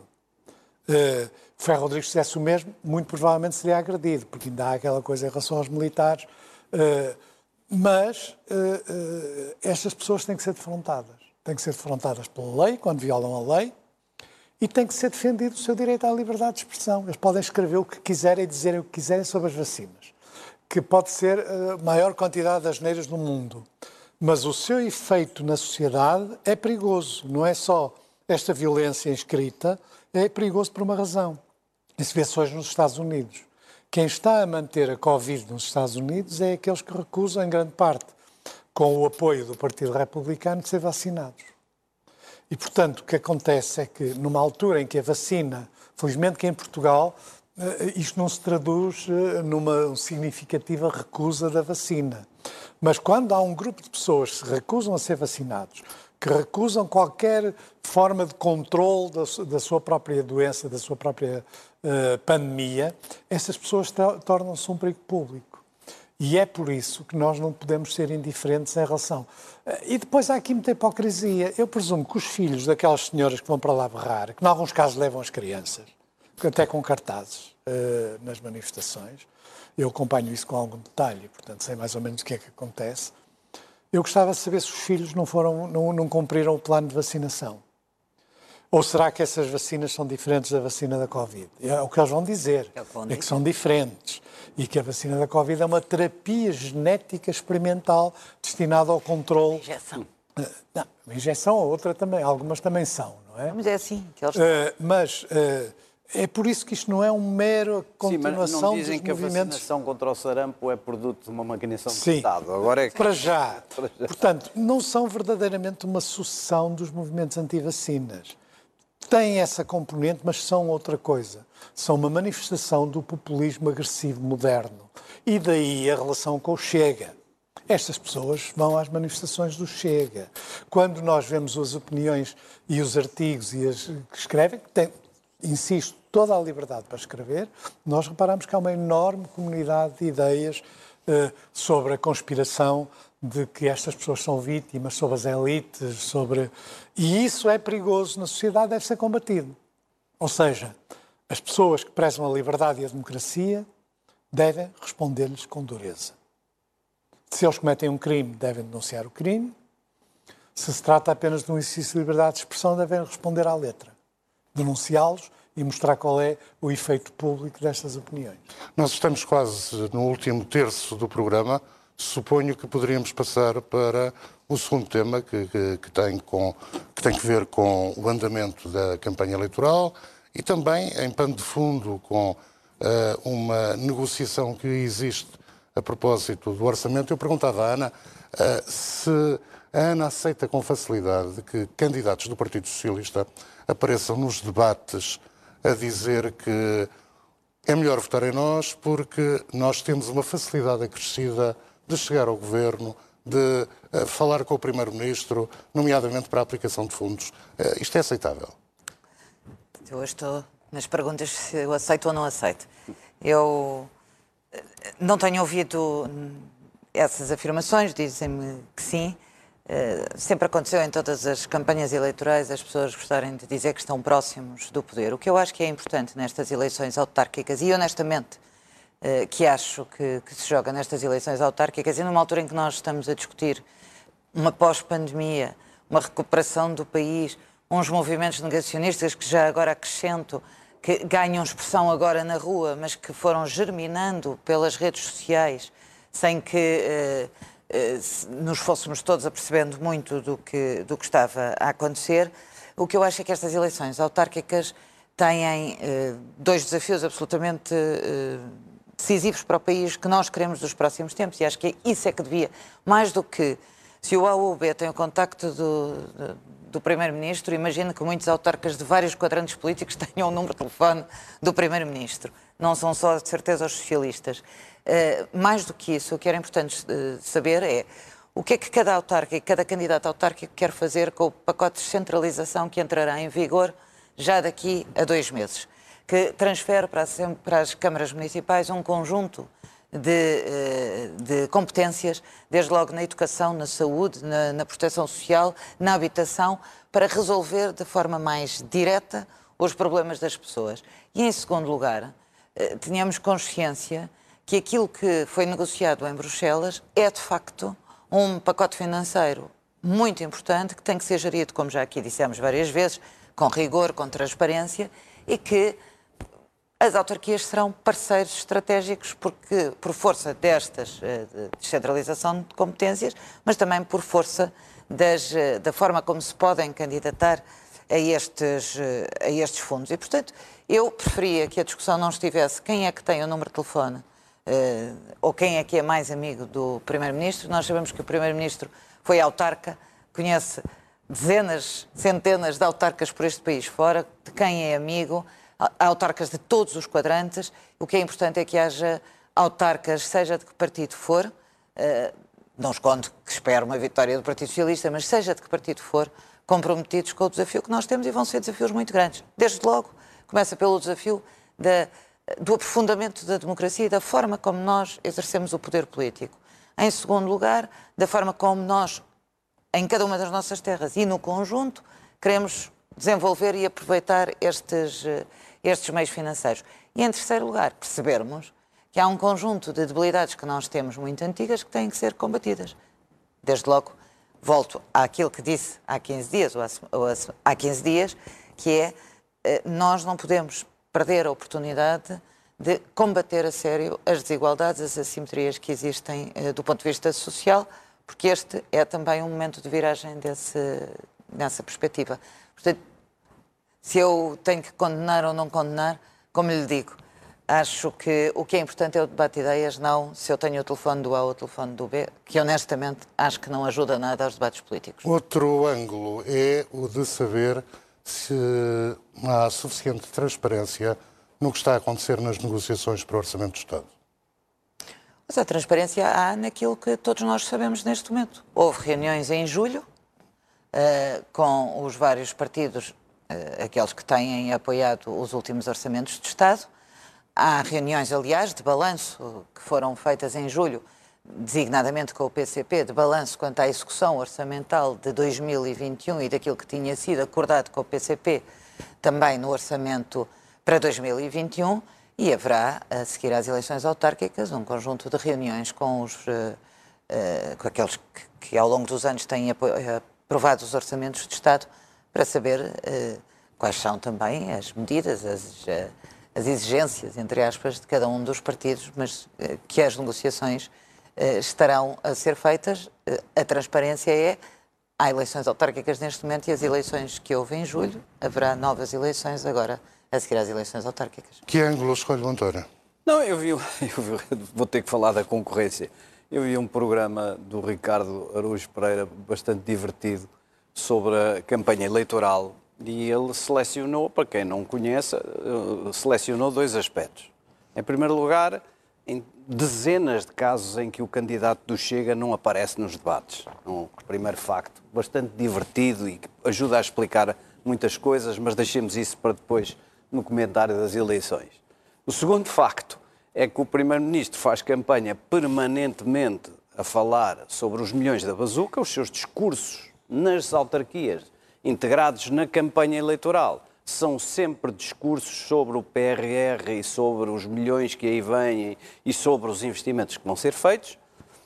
Uh, Ferro Rodrigues fizesse o mesmo, muito provavelmente seria agredido, porque ainda há aquela coisa em relação aos militares. Uh, mas uh, uh, estas pessoas têm que ser defrontadas. Têm que ser defrontadas pela lei, quando violam a lei, e tem que ser defendido o seu direito à liberdade de expressão. Eles podem escrever o que quiserem e dizer o que quiserem sobre as vacinas, que pode ser a maior quantidade de asneiras no mundo. Mas o seu efeito na sociedade é perigoso. Não é só esta violência inscrita, é perigoso por uma razão. Isso vê-se hoje nos Estados Unidos. Quem está a manter a Covid nos Estados Unidos é aqueles que recusam, em grande parte, com o apoio do Partido Republicano, de ser vacinados. E, portanto, o que acontece é que, numa altura em que a vacina, felizmente que em Portugal, isto não se traduz numa significativa recusa da vacina. Mas quando há um grupo de pessoas que se recusam a ser vacinados, que recusam qualquer forma de controle da, da sua própria doença, da sua própria uh, pandemia, essas pessoas tornam-se um perigo público. E é por isso que nós não podemos ser indiferentes em relação. Uh, e depois há aqui muita hipocrisia. Eu presumo que os filhos daquelas senhoras que vão para lá berrar, que em alguns casos levam as crianças, até com cartazes uh, nas manifestações, eu acompanho isso com algum detalhe, portanto sei mais ou menos o que é que acontece. Eu gostava de saber se os filhos não, foram, não, não cumpriram o plano de vacinação. Ou será que essas vacinas são diferentes da vacina da Covid? É o que eles vão dizer, é que, é que são diferentes. E que a vacina da Covid é uma terapia genética experimental destinada ao controle. Injeção. Não, uma injeção ou outra também, algumas também são, não é? Mas é assim que eles... Uh, mas uh, é por isso que isto não é uma mera continuação. Sim, mas não dizem dos que movimentos... a vacinação contra o sarampo é produto de uma maquinação do Sim, Estado. Agora é que... para, já. para já. Portanto, não são verdadeiramente uma sucessão dos movimentos anti-vacinas. Têm essa componente, mas são outra coisa. São uma manifestação do populismo agressivo moderno. E daí a relação com o Chega. Estas pessoas vão às manifestações do Chega. Quando nós vemos as opiniões e os artigos e as que escrevem, tem, insisto, toda a liberdade para escrever, nós reparamos que há uma enorme comunidade de ideias uh, sobre a conspiração de que estas pessoas são vítimas, sobre as elites, sobre... E isso é perigoso na sociedade, deve ser combatido. Ou seja, as pessoas que prezam a liberdade e a democracia devem responder-lhes com dureza. Se eles cometem um crime, devem denunciar o crime. Se se trata apenas de um exercício de liberdade de expressão, devem responder à letra. Denunciá-los e mostrar qual é o efeito público destas opiniões. Nós estamos quase no último terço do programa. Suponho que poderíamos passar para o segundo tema, que, que, que, tem com, que tem que ver com o andamento da campanha eleitoral e também, em pano de fundo, com uh, uma negociação que existe a propósito do orçamento. Eu perguntava à Ana uh, se a Ana aceita com facilidade que candidatos do Partido Socialista apareçam nos debates a dizer que é melhor votar em nós porque nós temos uma facilidade acrescida de chegar ao Governo, de uh, falar com o Primeiro-Ministro, nomeadamente para a aplicação de fundos. Uh, isto é aceitável? Eu hoje estou nas perguntas se eu aceito ou não aceito. Eu não tenho ouvido essas afirmações, dizem-me que sim. Uh, sempre aconteceu em todas as campanhas eleitorais as pessoas gostarem de dizer que estão próximos do poder. O que eu acho que é importante nestas eleições autárquicas, e honestamente uh, que acho que, que se joga nestas eleições autárquicas, e numa altura em que nós estamos a discutir uma pós-pandemia, uma recuperação do país, uns movimentos negacionistas que já agora acrescento, que ganham expressão agora na rua, mas que foram germinando pelas redes sociais, sem que... Uh, nos fôssemos todos apercebendo muito do que, do que estava a acontecer. O que eu acho é que estas eleições autárquicas têm eh, dois desafios absolutamente eh, decisivos para o país que nós queremos dos próximos tempos, e acho que isso é que devia, mais do que se o A U B tem o contacto do, do, do Primeiro-Ministro, imagino que muitos autarcas de vários quadrantes políticos tenham o número de telefone do Primeiro-Ministro. Não são só, de certeza, os socialistas. Uh, mais do que isso, o que era importante uh, saber é o que é que cada autarca e cada candidato autárquico quer fazer com o pacote de descentralização que entrará em vigor já daqui a dois meses, que transfere para as, para as câmaras municipais um conjunto de, de competências, desde logo na educação, na saúde, na, na proteção social, na habitação, para resolver de forma mais direta os problemas das pessoas. E, em segundo lugar, tínhamos consciência que aquilo que foi negociado em Bruxelas é, de facto, um pacote financeiro muito importante, que tem que ser gerido, como já aqui dissemos várias vezes, com rigor, com transparência, e que as autarquias serão parceiros estratégicos porque, por força destas de descentralização de competências, mas também por força das, da forma como se podem candidatar a estes, a estes fundos. E, portanto, eu preferia que a discussão não estivesse quem é que tem o número de telefone uh, ou quem é que é mais amigo do Primeiro-Ministro. Nós sabemos que o Primeiro-Ministro foi autarca, conhece dezenas, centenas de autarcas por este país fora, de quem é amigo, autarcas de todos os quadrantes. O que é importante é que haja autarcas, seja de que partido for, uh, não escondo que espero uma vitória do Partido Socialista, mas seja de que partido for, comprometidos com o desafio que nós temos, e vão ser desafios muito grandes. Desde logo, começa pelo desafio da, do aprofundamento da democracia e da forma como nós exercemos o poder político. Em segundo lugar, da forma como nós, em cada uma das nossas terras e no conjunto, queremos desenvolver e aproveitar estes, estes meios financeiros. E, em terceiro lugar, percebermos que há um conjunto de debilidades que nós temos muito antigas que têm que ser combatidas. Desde logo, volto àquilo que disse há quinze dias, ou há quinze dias, que é, nós não podemos perder a oportunidade de combater a sério as desigualdades, as assimetrias que existem do ponto de vista social, porque este é também um momento de viragem desse, nessa perspectiva. Portanto, se eu tenho que condenar ou não condenar, como lhe digo, acho que o que é importante é o debate de ideias, não se eu tenho o telefone do A ou o telefone do B, que honestamente acho que não ajuda nada aos debates políticos. Outro ângulo é o de saber se há suficiente transparência no que está a acontecer nas negociações para o Orçamento do Estado. Mas a transparência há naquilo que todos nós sabemos neste momento. Houve reuniões em julho uh, com os vários partidos, uh, aqueles que têm apoiado os últimos orçamentos de Estado. Há reuniões, aliás, de balanço que foram feitas em julho, designadamente com o P C P, de balanço quanto à execução orçamental de dois mil e vinte e um e daquilo que tinha sido acordado com o P C P também no orçamento para dois mil e vinte e um, e haverá, a seguir às eleições autárquicas, um conjunto de reuniões com, os, uh, uh, com aqueles que, que ao longo dos anos têm aprovado os orçamentos de Estado, para saber uh, quais são também as medidas, as, uh, as exigências, entre aspas, de cada um dos partidos, mas uh, que as negociações uh, estarão a ser feitas. Uh, a transparência é, há eleições autárquicas neste momento e as eleições que houve em julho, haverá novas eleições agora, a seguir às eleições autárquicas. Que ângulo escolhe o António? Não, eu vi, eu vi, vou ter que falar da concorrência. Eu vi um programa do Ricardo Araújo Pereira bastante divertido sobre a campanha eleitoral e ele selecionou, para quem não conhece, selecionou dois aspectos. Em primeiro lugar, em dezenas de casos em que o candidato do Chega não aparece nos debates. Um primeiro facto bastante divertido e que ajuda a explicar muitas coisas, mas deixemos isso para depois no comentário das eleições. O segundo facto é que o Primeiro-Ministro faz campanha permanentemente a falar sobre os milhões da bazuca, os seus discursos nas autarquias, integrados na campanha eleitoral, são sempre discursos sobre o P R R e sobre os milhões que aí vêm e sobre os investimentos que vão ser feitos,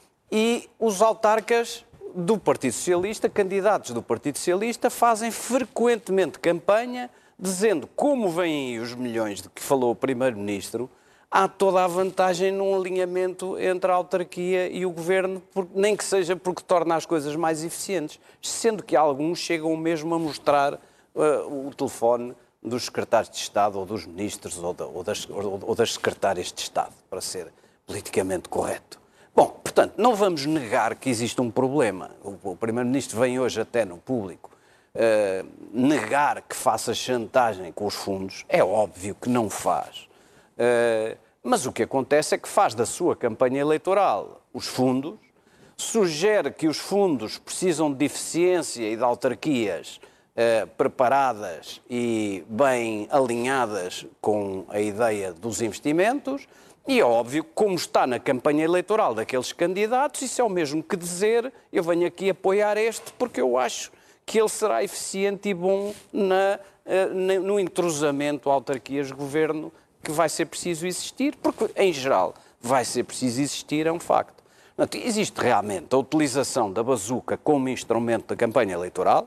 e os autarcas do Partido Socialista, candidatos do Partido Socialista, fazem frequentemente campanha dizendo como vêm os milhões de que falou o Primeiro-Ministro, há toda a vantagem num alinhamento entre a autarquia e o Governo, nem que seja porque torna as coisas mais eficientes, sendo que alguns chegam mesmo a mostrar uh, o telefone dos secretários de Estado ou dos ministros ou, da, ou, das, ou, ou das secretárias de Estado, para ser politicamente correto. Bom, portanto, não vamos negar que existe um problema. O, o Primeiro-Ministro vem hoje até no público uh, negar que faça chantagem com os fundos. É óbvio que não faz. Uh, Mas o que acontece é que faz da sua campanha eleitoral os fundos, sugere que os fundos precisam de eficiência e de autarquias eh, preparadas e bem alinhadas com a ideia dos investimentos, e é óbvio que, como está na campanha eleitoral daqueles candidatos, isso é o mesmo que dizer eu venho aqui apoiar este porque eu acho que ele será eficiente e bom na, no entrosamento autarquias-governo que vai ser preciso existir, porque, em geral, vai ser preciso existir, é um facto. Portanto, existe realmente a utilização da bazuca como instrumento da campanha eleitoral.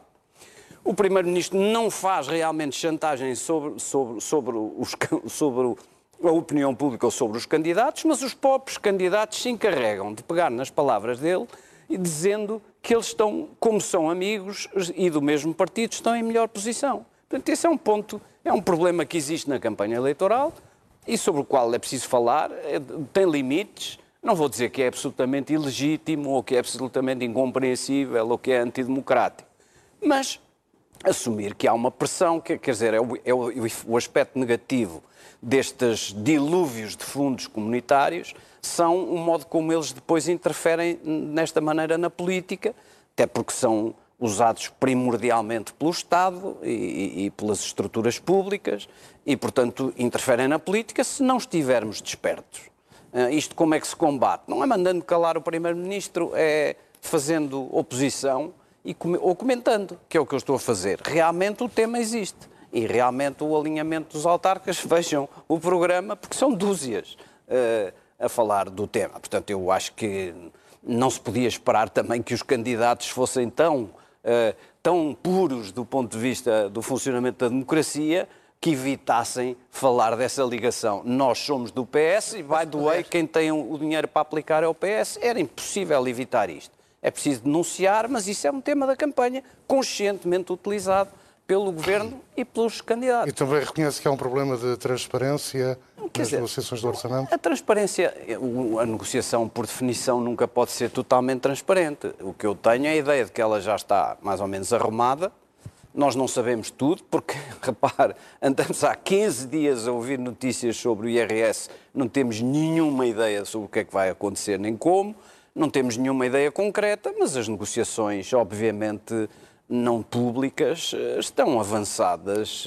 O Primeiro-Ministro não faz realmente chantagem sobre, sobre, sobre, os, sobre a opinião pública ou sobre os candidatos, mas os próprios candidatos se encarregam de pegar nas palavras dele e dizendo que eles estão, como são amigos e do mesmo partido, estão em melhor posição. Portanto, esse é um ponto, é um problema que existe na campanha eleitoral e sobre o qual é preciso falar, tem limites. Não vou dizer que é absolutamente ilegítimo ou que é absolutamente incompreensível ou que é antidemocrático, mas assumir que há uma pressão, que, quer dizer, é o, é o, o aspecto negativo destes dilúvios de fundos comunitários são o modo como eles depois interferem nesta maneira na política, até porque são usados primordialmente pelo Estado e, e, e pelas estruturas públicas e, portanto, interferem na política se não estivermos despertos. Uh, isto como é que se combate? Não é mandando calar o Primeiro-Ministro, é fazendo oposição e com, ou comentando, que é o que eu estou a fazer. Realmente o tema existe e realmente o alinhamento dos autarcas, vejam o programa, porque são dúzias uh, a falar do tema. Portanto, eu acho que não se podia esperar também que os candidatos fossem tão, uh, tão puros do ponto de vista do funcionamento da democracia que evitassem falar dessa ligação. Nós somos do P S e, by the way, quem tem o dinheiro para aplicar é o P S. Era impossível evitar isto. É preciso denunciar, mas isso é um tema da campanha conscientemente utilizado pelo Governo e pelos candidatos. E também reconhece que há um problema de transparência Quer nas dizer, negociações do orçamento? A transparência, a negociação, por definição, nunca pode ser totalmente transparente. O que eu tenho é a ideia de que ela já está mais ou menos arrumada. Nós não sabemos tudo, porque, repare, andamos há quinze dias a ouvir notícias sobre o I R S, não temos nenhuma ideia sobre o que é que vai acontecer nem como, não temos nenhuma ideia concreta, mas as negociações, obviamente, não públicas, estão avançadas,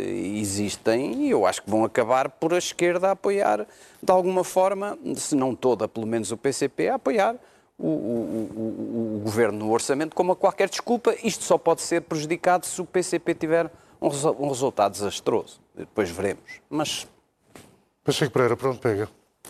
existem, e eu acho que vão acabar por a esquerda a apoiar, de alguma forma, se não toda, pelo menos o P C P, a apoiar O, o, o, o Governo no orçamento como a qualquer desculpa. Isto só pode ser prejudicado se o P C P tiver um, um resultado desastroso. Depois veremos. Mas... Pacheco Pereira, pronto, pega.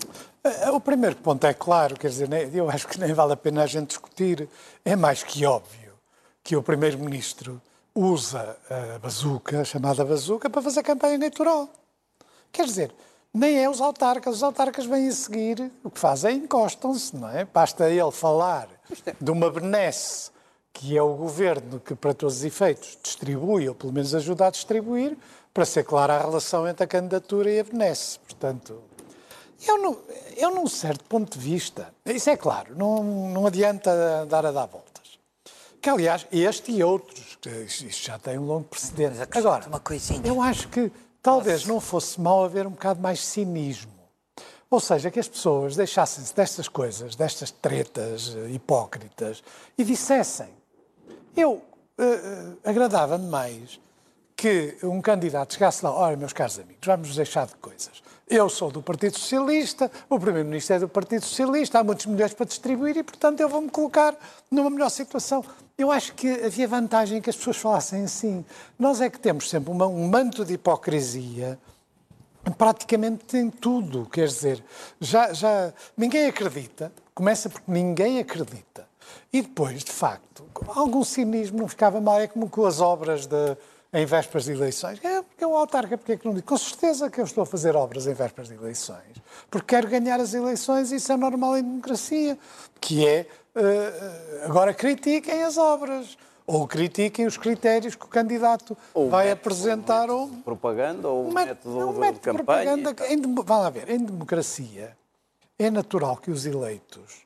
O primeiro ponto é claro, quer dizer, eu acho que nem vale a pena a gente discutir. É mais que óbvio que o Primeiro-Ministro usa a bazuca, a chamada bazuca, para fazer campanha eleitoral. Quer dizer, nem é os autarcas. Os autarcas vêm a seguir, o que fazem, encostam-se, não é? Basta ele falar de uma benesse, que é o governo que, para todos os efeitos, distribui, ou pelo menos ajuda a distribuir, para ser clara a relação entre a candidatura e a benesse. Portanto, eu, não, eu num certo ponto de vista, isso é claro, não, não adianta dar a dar voltas. Que, aliás, este e outros, isto já tem um longo precedente. Agora, uma coisinha. eu acho que talvez não fosse mau haver um bocado mais cinismo. Ou seja, que as pessoas deixassem-se destas coisas, destas tretas hipócritas, e dissessem. Eu uh, uh, agradava-me mais que um candidato chegasse lá, olha, meus caros amigos, vamos nos deixar de coisas. Eu sou do Partido Socialista, o Primeiro-Ministro é do Partido Socialista, há muitos milhões para distribuir e, portanto, eu vou-me colocar numa melhor situação. Eu acho que havia vantagem que as pessoas falassem assim. Nós é que temos sempre uma, um manto de hipocrisia praticamente em tudo. Quer dizer, já, já ninguém acredita, começa porque ninguém acredita. E depois, de facto, algum cinismo não ficava mal, é como com as obras de... em vésperas de eleições. É porque o autarca, porque é que não digo? Com certeza que eu estou a fazer obras em vésperas de eleições, porque quero ganhar as eleições e isso é normal em democracia, que é, uh, agora critiquem as obras, ou critiquem os critérios que o candidato ou vai método, apresentar. Ou de propaganda, ou um método, método, um método de campanha. Propaganda, em, vá lá ver, em democracia é natural que os eleitos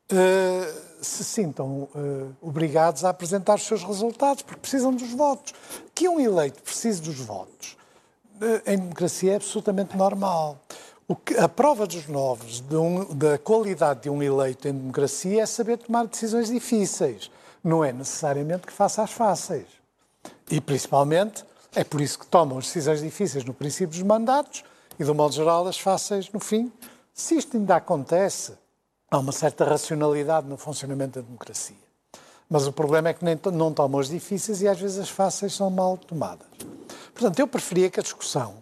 Uh, se sintam uh, obrigados a apresentar os seus resultados, porque precisam dos votos. Que um eleito precise dos votos, uh, em democracia é absolutamente normal. O que, a prova dos novos, de um, da qualidade de um eleito em democracia, é saber tomar decisões difíceis. Não é necessariamente que faça as fáceis. E, principalmente, é por isso que tomam as decisões difíceis no princípio dos mandatos e, do modo geral, as fáceis no fim. Se isto ainda acontece, há uma certa racionalidade no funcionamento da democracia. Mas o problema é que nem, não tomam as difíceis e, às vezes, as fáceis são mal tomadas. Portanto, eu preferia que a discussão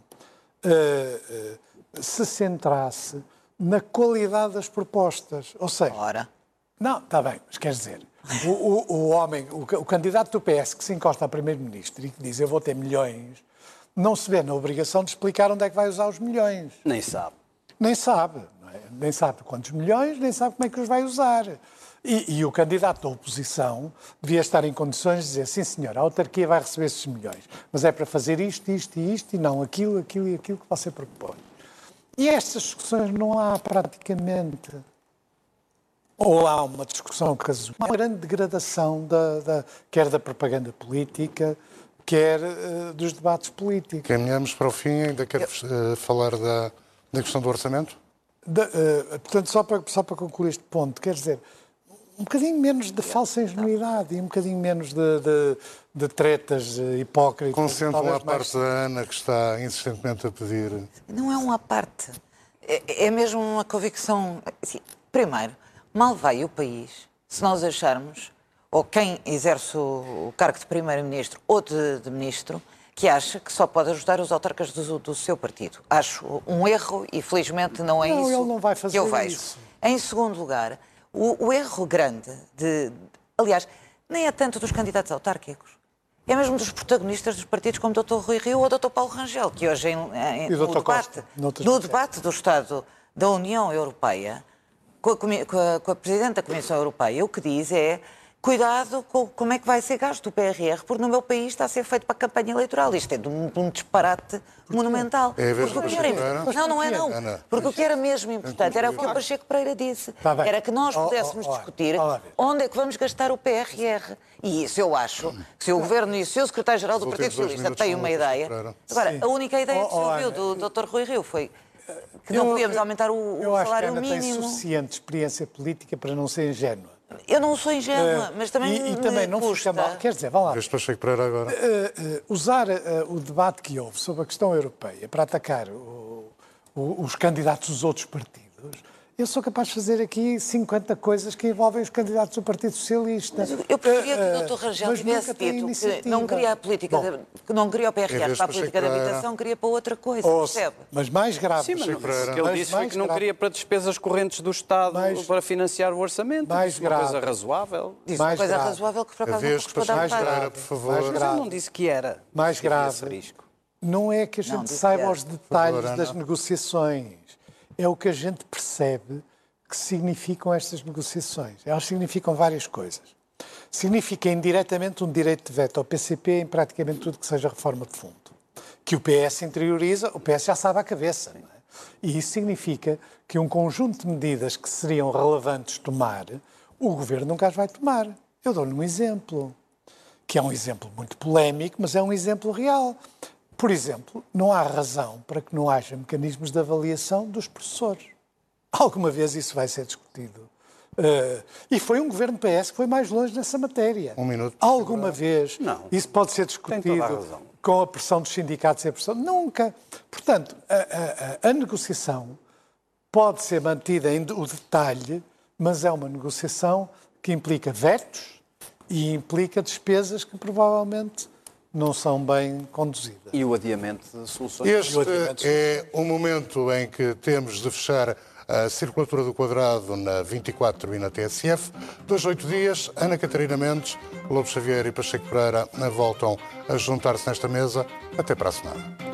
uh, uh, se centrasse na qualidade das propostas. Ou seja... Ora. Não, está bem, mas quer dizer, o, o, o homem, o, o candidato do P S que se encosta a primeiro-ministro e que diz eu vou ter milhões, não se vê na obrigação de explicar onde é que vai usar os milhões. Nem sabe. Nem sabe. Não é? Nem sabe quantos milhões, nem sabe como é que os vai usar. E, e o candidato da oposição devia estar em condições de dizer sim, senhor, a autarquia vai receber esses milhões, mas é para fazer isto, isto e isto, e não aquilo, aquilo e aquilo que você propõe. E estas discussões não há praticamente. Ou há uma discussão casual, uma grande degradação da, da, quer da propaganda política, quer uh, dos debates políticos. Caminhamos para o fim, ainda quero uh, falar da, da questão do orçamento? De, uh, portanto, só para, só para concluir este ponto, quer dizer, um bocadinho menos de falsa ingenuidade e um bocadinho menos de, de, de tretas hipócritas. Concentram à parte da Ana, que está insistentemente a pedir... Não é um à parte. É, é mesmo uma convicção... Assim, primeiro, mal vai o país se nós acharmos, ou quem exerce o, o cargo de primeiro-ministro ou de, de ministro, que acha que só pode ajudar os autarcas do, do seu partido. Acho um erro e, felizmente, não é não, isso ele não vai fazer que eu vejo. Isso. Em segundo lugar, o, o erro grande de... Aliás, nem é tanto dos candidatos autárquicos. É mesmo dos protagonistas dos partidos como o doutor Rui Rio ou o doutor Paulo Rangel, que hoje, em, em, no, debate, no debate do Estado da União Europeia, com a, com, a, com a Presidente da Comissão Europeia, o que diz é cuidado com como é que vai ser gasto o P R R, porque no meu país está a ser feito para a campanha eleitoral. Isto é de um, de um disparate monumental. É a vez porque do o que era, Pacheco não, não é não. Ana, Porque o que era mesmo importante era o que o Pacheco Pereira disse. Tá Era que nós pudéssemos oh, oh, oh, discutir oh, oh, onde é que vamos gastar o P R R. E isso eu acho que se o Governo e se o Secretário-Geral do Partido Socialista têm uma ideia... Agora, Sim. a única ideia que se Oh, oh, ouviu Ana, do doutor Rui Rio foi que não eu, podíamos aumentar o, o eu salário acho que a Ana mínimo. tem suficiente experiência política para não ser ingênua. Eu não sou ingênua, mas também e, e me também não custa. fica mal. Quer dizer, vá lá. Veste Pacheco Pereira agora. Uh, uh, usar uh, o debate que houve sobre a questão europeia para atacar o, o, os candidatos dos outros partidos, eu sou capaz de fazer aqui cinquenta coisas que envolvem os candidatos do Partido Socialista. Mas eu preferia que o Uh, doutor Rangel mas tivesse nunca tem dito que iniciativa. não queria a política, Bom, de, que não queria o P R em R vez para a de política de Pacheco Pereira- habitação, queria para outra coisa, ouça, percebe? mas mais grave. Sim, mas Pacheco Pereira. o que ele Mas disse foi mais que não grave. queria para despesas correntes do Estado Mais- para financiar o orçamento. mais Disse uma grave. coisa razoável. Disse uma mais coisa grave. razoável que por A acaso não vez de corresponde à Pacheco verdade. Pereira, por favor. Mais Mas grave. ele não disse que era. Mais que havia esse grave. risco. Não é que a Não, gente disse saiba que os era. detalhes favor, das Ana. negociações. É o que a gente percebe que significam estas negociações. Elas significam várias coisas. Significa indiretamente um direito de veto ao P C P em praticamente tudo que seja reforma de fundo. Que o P S interioriza, o P S já sabe à cabeça. Não é? E isso significa que um conjunto de medidas que seriam relevantes tomar, o Governo nunca as vai tomar. Eu dou-lhe um exemplo, que é um exemplo muito polémico, mas é um exemplo real. Por exemplo, não há razão para que não haja mecanismos de avaliação dos professores. Alguma vez isso vai ser discutido. Uh, e foi um governo P S que foi mais longe nessa matéria. Um minuto. Alguma vez Não. isso pode ser Tem discutido toda a razão. com a pressão dos sindicatos e a pressão... Nunca. Portanto, a, a, a negociação pode ser mantida em o detalhe, mas é uma negociação que implica vetos e implica despesas que provavelmente não são bem conduzidas. E o adiamento de soluções. Este é o momento em que temos de fechar a circulatura do quadrado na vinte e quatro e na T S F. Dois, oito dias, Ana Catarina Mendes, Lobo Xavier e Pacheco Pereira voltam a juntar-se nesta mesa. Até para a semana.